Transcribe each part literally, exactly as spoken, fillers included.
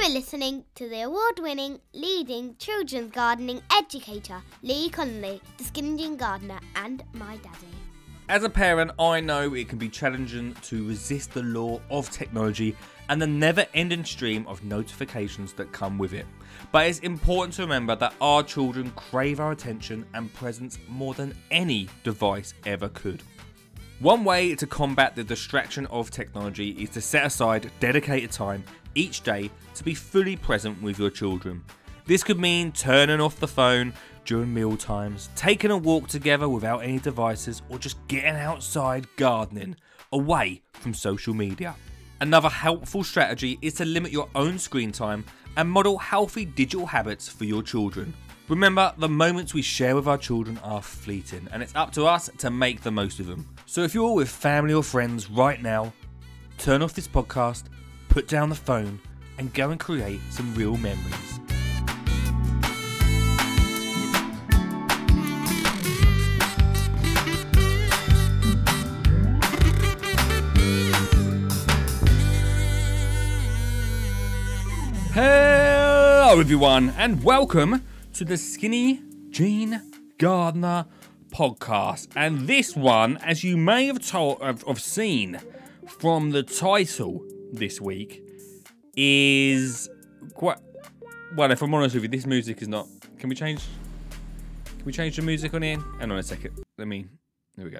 are listening to the award-winning, leading children's gardening educator, Lee Connolly, the Skinny Jean Gardener, and my daddy. As a parent, I know it can be challenging to resist the law of technology and the never-ending stream of notifications that come with it. But it's important to remember that our children crave our attention and presence more than any device ever could. One way to combat the distraction of technology is to set aside dedicated time each day to be fully present with your children. This could mean turning off the phone during meal times, taking a walk together without any devices, or just getting outside gardening, away from social media. Another helpful strategy is to limit your own screen time and model healthy digital habits for your children. Remember, the moments we share with our children are fleeting, and it's up to us to make the most of them. So if you're with family or friends right now, turn off this podcast, put down the phone, and go and create some real memories. Hello everyone, and welcome to the Skinny Jean Gardener podcast. And this one, as you may have told, have, have seen from the title this week, is quite well. If I'm honest with you, this music is not. Can we change? Can we change the music on here? Hang on a second. Let me. There we go.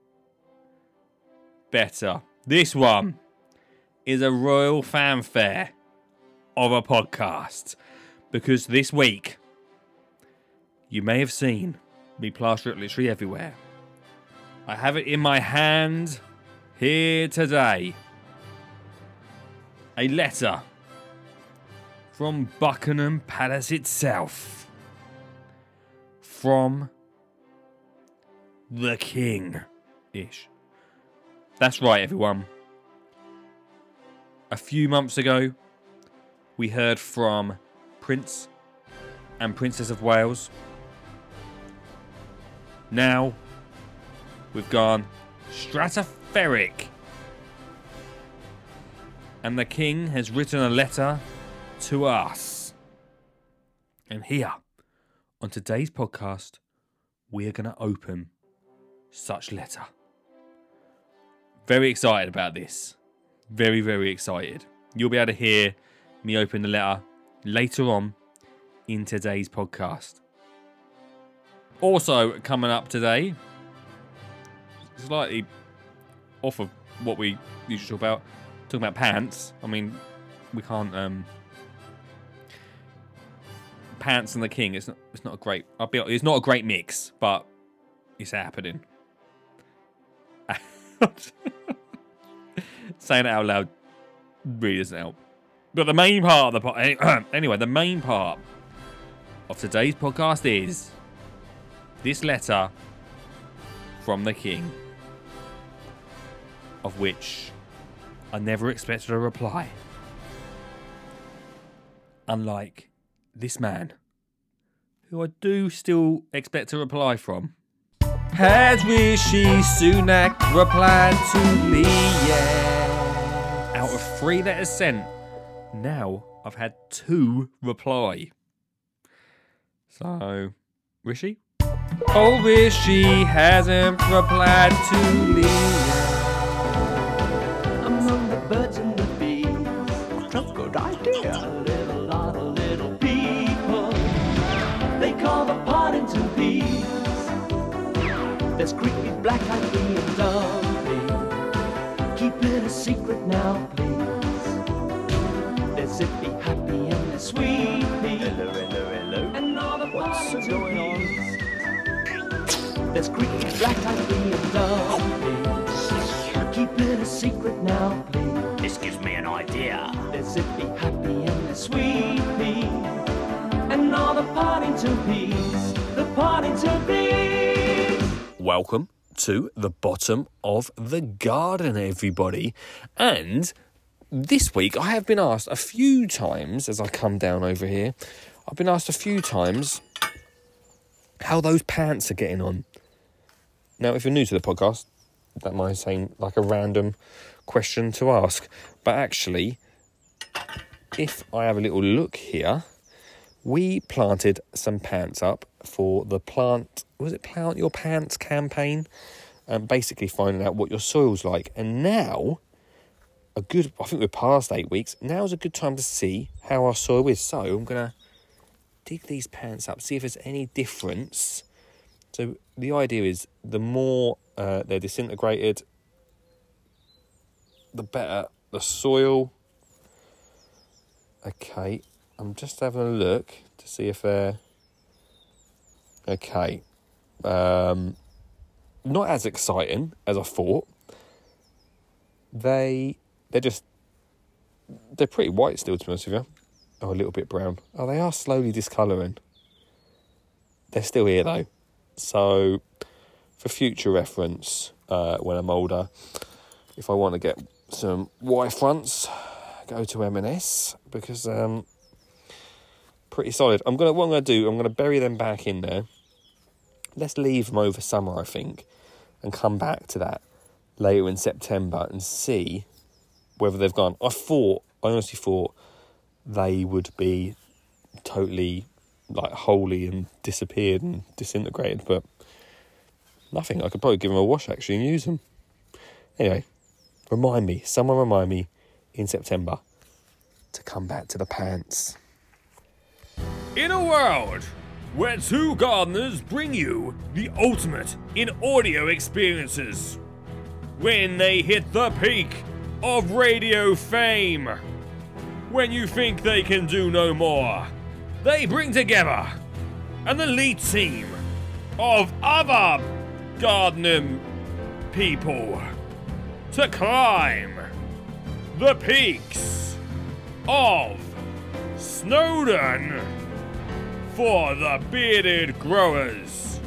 Better. This one is a royal fanfare of a podcast, because this week you may have seen me plaster it literally everywhere. I have it in my hand here today. A letter from Buckingham Palace itself, from the King-ish. That's right, everyone. A few months ago, we heard from Prince and Princess of Wales. Now, we've gone stratospheric. And the King has written a letter to us. And here, on today's podcast, we are going to open such letter. Very excited about this. Very, very excited. You'll be able to hear me open the letter later on in today's podcast. Also coming up today, slightly off of what we usually talk about, talking about pants. I mean, we can't um, pants and the King. It's not. It's not a great. I'll be. It's not a great mix, but it's happening. Saying it out loud really doesn't help. But the main part of the po- anyway, the main part of today's podcast is this letter from the King, of which I never expected a reply. Unlike this man, who I do still expect a reply from. Has Rishi Sunak replied to Lee yet? Out of three letters sent, now I've had two reply. So, Rishi? Oh, Rishi hasn't replied to Lee yet. Among the birds and the bees, what a good idea. A little lot of little people, they call the Partington peas. There's creepy, black-eyed bee and lovely. Keep it a secret now, please. There's zippy, happy, and the sweet pea. Hello, hello, hello. And all the What's going on? There's creepy, black-eyed bee and lovely. Keep it a secret now, please. This gives me an idea. There's zippy, happy, and the sweet pea. And all the Partington peas. The Partington peas. Welcome to the bottom of the garden, everybody. And this week I have been asked a few times, as I come down over here, I've been asked a few times how those pants are getting on. Now, if you're new to the podcast, that might seem like a random question to ask, but actually, if I have a little look here, we planted some plants up for the plant, was it Plant Your Pants campaign? Um, basically finding out what your soil's like. And now, a good, I think we're past eight weeks, now's a good time to see how our soil is. So I'm going to dig these plants up, see if there's any difference. So the idea is the more uh, they're disintegrated, the better the soil. Okay, I'm just having a look to see if they're... Okay. Um, not as exciting as I thought. They, they're just... They're pretty white still, to be honest with you. Oh, a little bit brown. Oh, they are slowly discolouring. They're still here, though. So, for future reference, uh, when I'm older, if I want to get some Y fronts, go to M and S, because um, pretty solid. I'm gonna what I'm gonna do. I'm gonna bury them back in there. Let's leave them over summer, I think, and come back to that later in September and see whether they've gone. I thought, I honestly thought they would be totally like wholly and disappeared and disintegrated, but nothing. I could probably give them a wash actually and use them. Anyway, remind me, someone remind me in September to come back to the pants. In a world where two gardeners bring you the ultimate in audio experiences, when they hit the peak of radio fame, when you think they can do no more, they bring together an elite team of other gardening people to climb the peaks of Snowdon for the bearded growers.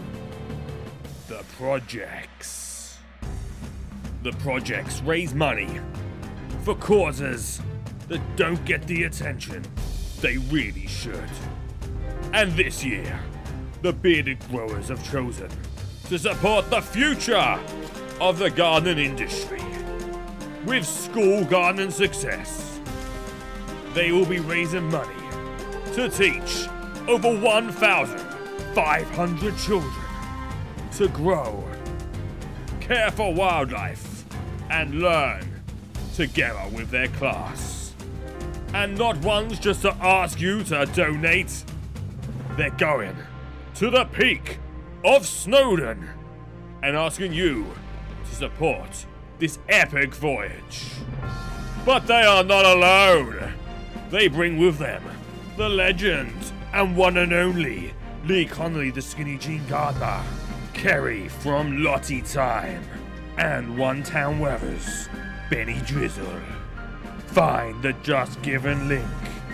The projects. The projects raise money for causes that don't get the attention they really should. And this year, the bearded growers have chosen to support the future of the gardening industry. With School Gardening Success, they will be raising money to teach over one thousand five hundred children to grow, care for wildlife, and learn together with their class. And not ones just to ask you to donate. They're going to the peak of Snowdon and asking you to support this epic voyage. But they are not alone. They bring with them the legend and one and only Lee Connolly, the Skinny Jean Gardener, Kerry from Lottie Time, and One Town Weather's Benny Drizzle. Find the Just Given link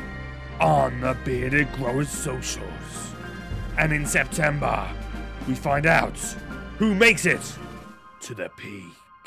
on the Bearded Growers socials. And in September, we find out who makes it to the peak.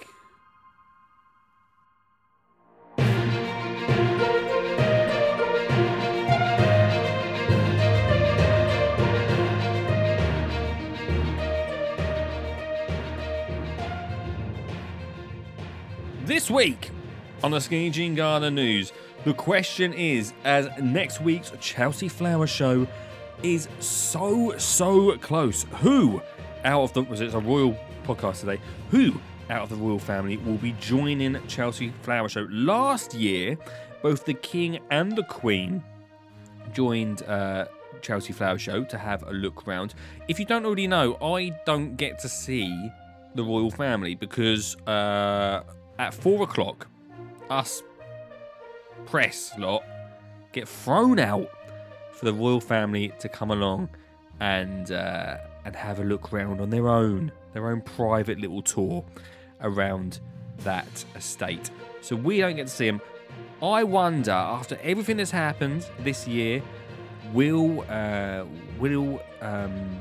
This week on the Skinny Jean Gardener News, the question is, as next week's Chelsea Flower Show is so, so close, who out of the, was it a royal podcast today, who out of the royal family will be joining Chelsea Flower Show? Last year, both the King and the Queen joined uh, Chelsea Flower Show to have a look round. If you don't already know, I don't get to see the royal family because uh, at four o'clock, us press lot get thrown out for the royal family to come along and uh, and have a look round on their own, their own private little tour around that estate. So we don't get to see them. I wonder, after everything that's happened this year, will uh, will um,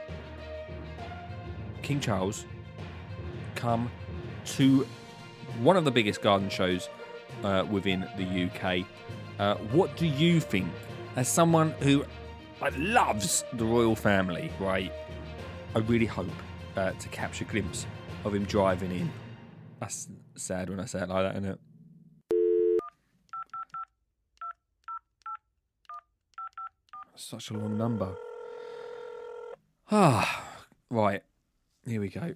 King Charles come to one of the biggest garden shows uh, within the U K? Uh, what do you think? As someone who like, loves the royal family, right? I really hope uh, to capture a glimpse of him driving in. That's sad when I say it like that, isn't it? Such a long number. Ah, right. Here we go.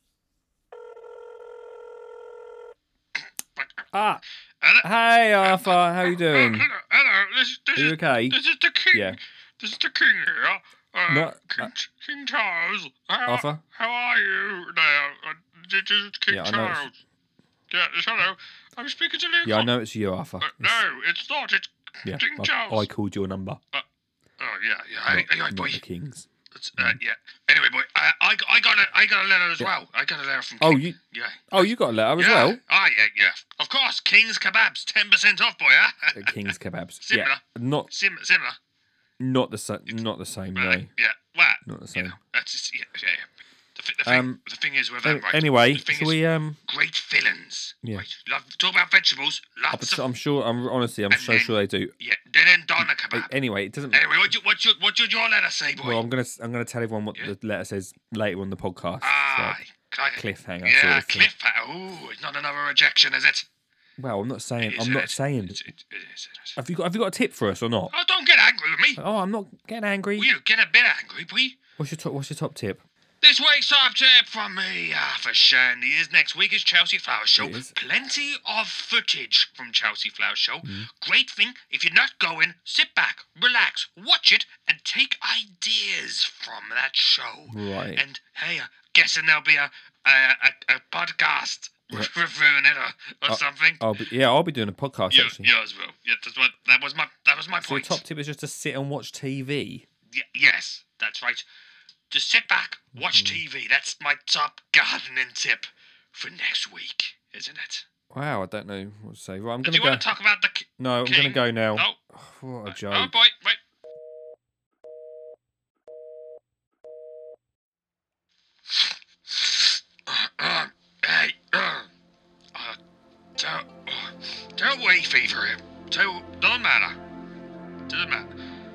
Ah, hey Arthur, how you doing? Hello, hello. This, this Are you is, okay? This is the king. Yeah. This is the king here. Uh, Not- King, uh, King Charles. How, Arthur? How are you now? Uh, this is King Yeah, I know it's- Charles. Yeah, yes, hello. I'm speaking to Lincoln. Yeah, I know it's you, Arthur. Uh, It's- no, it's not. It's yeah, King I, Charles. I called your number. Oh, yeah, yeah. Hey, Not, anyway, not boy. the King's. It's, uh, yeah. Anyway, boy, uh, I, I got a, I got a letter as Yeah. well. I got a letter from Oh, King. you. Yeah. Oh, you got a letter as yeah. well. Ah, yeah, yeah. Of course, King's Kebabs, ten percent off, boy. Huh? Uh, King's kebabs. Similar. Yeah, not Sim- similar. not the same. Not the same. No. Right, yeah. Well, Not the you same. know, that's just, yeah, yeah, yeah. The, thi- the, thing, Um, the thing is with Any- them, right? Anyway, the thing shall is, we? Um, great villains. Yeah. Right? Love, talk about vegetables. Lots I'm of sure. I'm honestly. I'm And so then- sure they do. yeah. Then then doner Uh, kebab. Anyway, it doesn't. Anyway, what you, what you, what should your letter say, boy? Well, I'm gonna. I'm gonna tell everyone what Yeah. the letter says later on the podcast. ah, Like, can I- cliffhanger Yeah, sort of thing. cliffhanger. Ooh, it's not another rejection, is it? well, I'm not saying. It is, I'm it not is. saying. It's- it- it is, it is. Have you got? Have you got a tip for us or not? Oh, don't get angry with me. Oh, I'm not getting angry. Will you get a bit angry, boy? What's your top? What's your top tip? This week's top tip from me, ah, for Shandy, is next week is Chelsea Flower Show. It is. Plenty of footage from Chelsea Flower Show. Mm. Great thing, if you're not going, sit back, relax, watch it, and take ideas from that show. Right. And, hey, uh, guessing there'll be a, a, a, a podcast reviewing it or, or Uh, something. I'll be. Yeah, I'll be doing a podcast yeah, actually. yeah, as well. Yeah, that's what, that was my, that was my So your point. top tip is just to sit and watch T V. Y- yes, that's right. Just sit back, watch Mm-hmm. T V. That's my top gardening tip for next week, isn't it? Wow, I don't know what to say. Right, I'm Do gonna you go. want to talk about the ki- No, I'm king? gonna go now. Oh, What a oh joke. boy, wait. Uh, hey, uh, uh, don't, uh, don't wait, fever him. Don't, doesn't matter. Doesn't matter.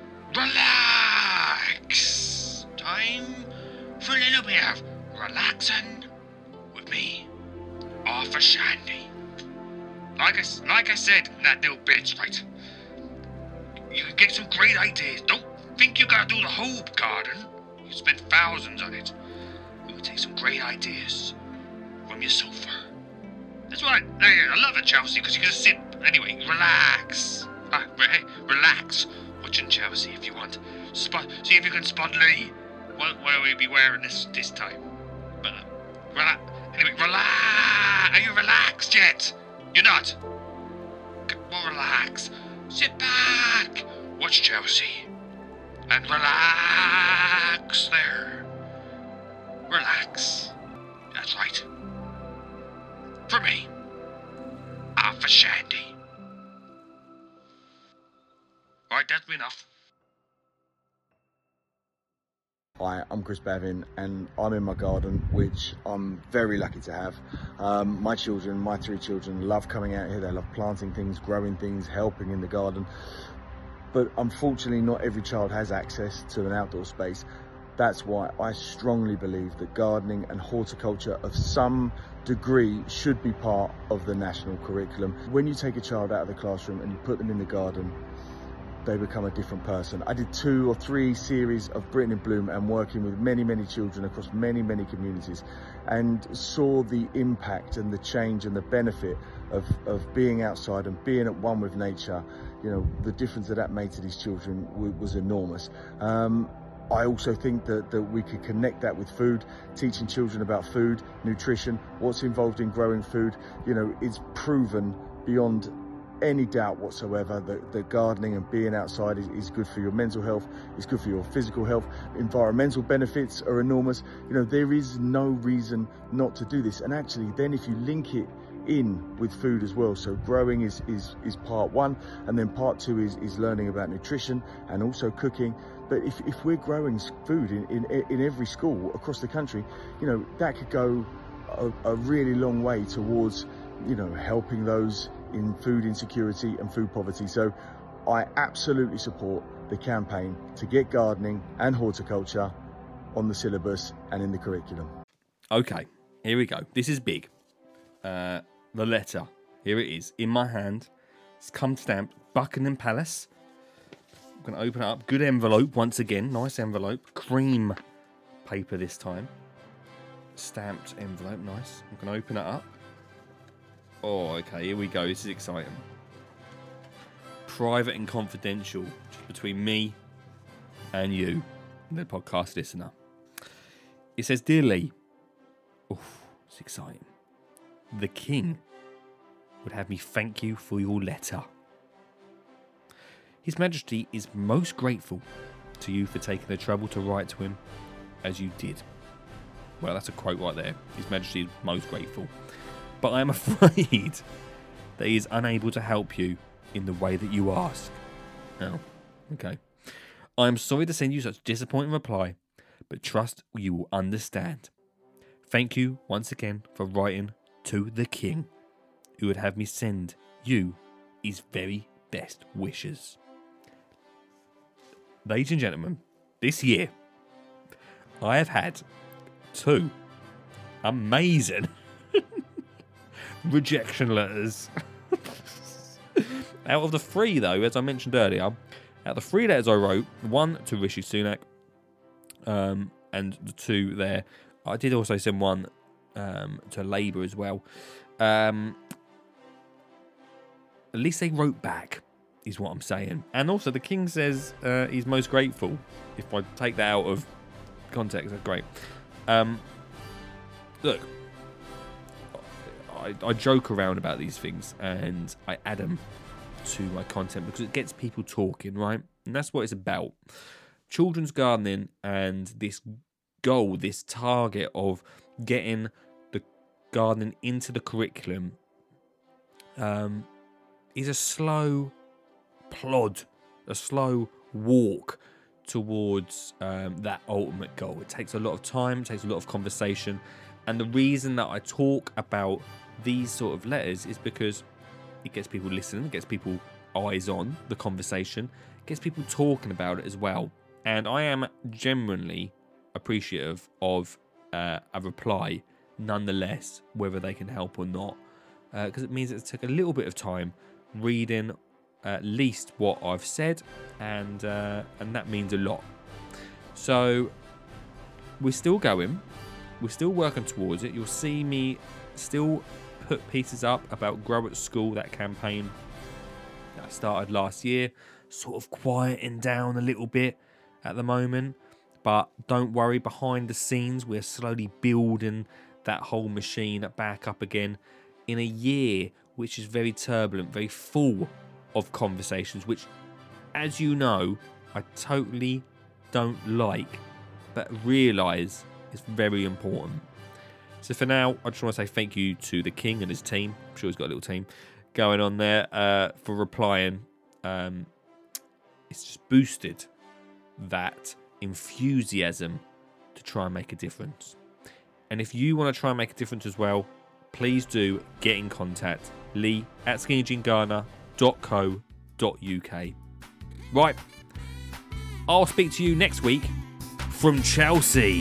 Relax. Time for a little bit of relaxing with me, Arthur Shandy. Like I, s- like I said in that little bitch, right? You can get some great ideas. Don't think you gotta do the whole garden. You spend thousands on it. You can take some great ideas from your sofa. That's what I, I, I love it, Chelsea, because you can just sit. Anyway, relax. Ah, re- relax. Watching Chelsea if you want. Spot. See if you can spot Lee. What, what will we be wearing this this time? But uh, relax. Anyway, relax. Are you relaxed yet? You're not. C- Well, relax. Sit back. Watch Chelsea. And relax there. Relax. That's right. For me. Arthur Shandy. Alright, that's me enough. Hi, I'm Chris Bavin and I'm in my garden, which I'm very lucky to have. Um, my children, my three children, love coming out here. They love planting things, growing things, helping in the garden. But unfortunately, not every child has access to an outdoor space. That's why I strongly believe that gardening and horticulture of some degree should be part of the national curriculum. When you take a child out of the classroom and you put them in the garden, they become a different person. I did two or three series of Britain in Bloom and working with many, many children across many, many communities, and saw the impact and the change and the benefit of, of being outside and being at one with nature. You know, the difference that that made to these children w- was enormous. Um, I also think that, that we could connect that with food, teaching children about food, nutrition, what's involved in growing food. You know, it's proven beyond any doubt whatsoever that, that gardening and being outside is, is good for your mental health, it's good for your physical health. Environmental benefits are enormous. You know, there is no reason not to do this. And actually, then if you link it in with food as well, so growing is is is part one, and then part two is is learning about nutrition and also cooking. But if, if we're growing food in, in in every school across the country, you know, that could go a, a really long way towards, you know, helping those in food insecurity and food poverty. So I absolutely support the campaign to get gardening and horticulture on the syllabus and in the curriculum. Okay, here we go. This is big. Uh, the letter. Here it is in my hand. It's come stamped Buckingham Palace. I'm going to open it up. Good envelope once again. Nice envelope. Cream paper this time. Stamped envelope. Nice. I'm going to open it up. Oh, okay. Here we go. This is exciting. Private and confidential. Just between me and you, the podcast listener. It says, Dear Lee. Oof, it's exciting. The King would have me thank you for your letter. His Majesty is most grateful to you for taking the trouble to write to him as you did. Well, that's a quote right there. His Majesty is most grateful. But I am afraid that he is unable to help you in the way that you ask. Oh, okay. I am sorry to send you such a disappointing reply, but trust you will understand. Thank you once again for writing to the King, who would have me send you his very best wishes. Ladies and gentlemen, this year I have had two amazing rejection letters. Out of the three, though, as I mentioned earlier, out of the three letters I wrote, one to Rishi Sunak, um, and the two there, I did also send one um, to Labour as well. Um, at least they wrote back, is what I'm saying. And also, the King says uh, he's most grateful. If I take that out of context, that's great. Um, look, I, I joke around about these things, and I add them to my content because it gets people talking, right? And that's what it's about. Children's gardening and this goal, this target of getting the gardening into the curriculum um, is a slow plod, a slow walk towards um, that ultimate goal. It takes a lot of time, it takes a lot of conversation. And the reason that I talk about these sort of letters is because it gets people listening, it gets people eyes on the conversation, it gets people talking about it as well. And I am genuinely appreciative of uh, a reply, nonetheless, whether they can help or not. Because uh, it means it took a little bit of time reading at least what I've said, and uh, and that means a lot. So we're still going, we're still working towards it. You'll see me still put pieces up about Grow at School, that campaign that I started last year, sort of quieting down a little bit at the moment, but don't worry, behind the scenes we're slowly building that whole machine back up again in a year which is very turbulent, very full of conversations, which, as you know, I totally don't like, but realise is very important. So for now, I just want to say thank you to the King and his team. I'm sure he's got a little team going on there uh, for replying. Um, it's just boosted that enthusiasm to try and make a difference. And if you want to try and make a difference as well, please do get in contact. Lee at skinny jean gardener dot co dot uk. Right, I'll speak to you next week from Chelsea.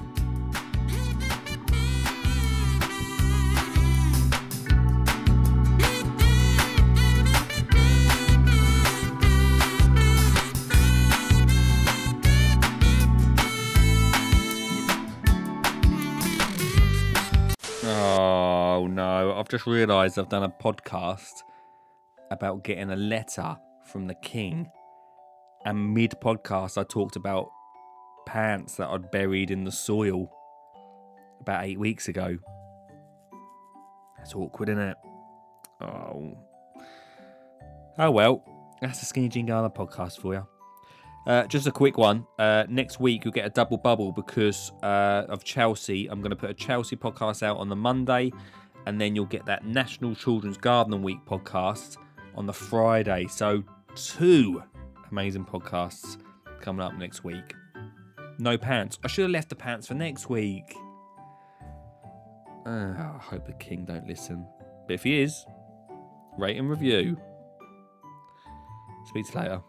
Oh no, I've just realised I've done a podcast about getting a letter from the King, and mid-podcast I talked about pants that I'd buried in the soil about eight weeks ago. That's awkward, isn't it? Oh. Oh well, that's the Skinny Jean Gardener podcast for you. Uh, just a quick one. Uh, next week you'll get a double bubble because uh, of Chelsea. I'm going to put a Chelsea podcast out on the Monday, and then you'll get that National Children's Gardening Week podcast on the Friday. So two amazing podcasts coming up next week. No pants. I should have left the pants for next week. Uh, I hope the King don't listen. But if he is, rate and review. Speak to you later.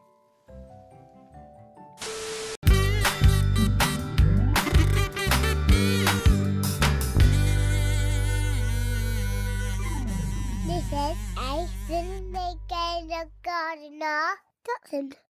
This is a Sydney Gardener Gardener Dotson.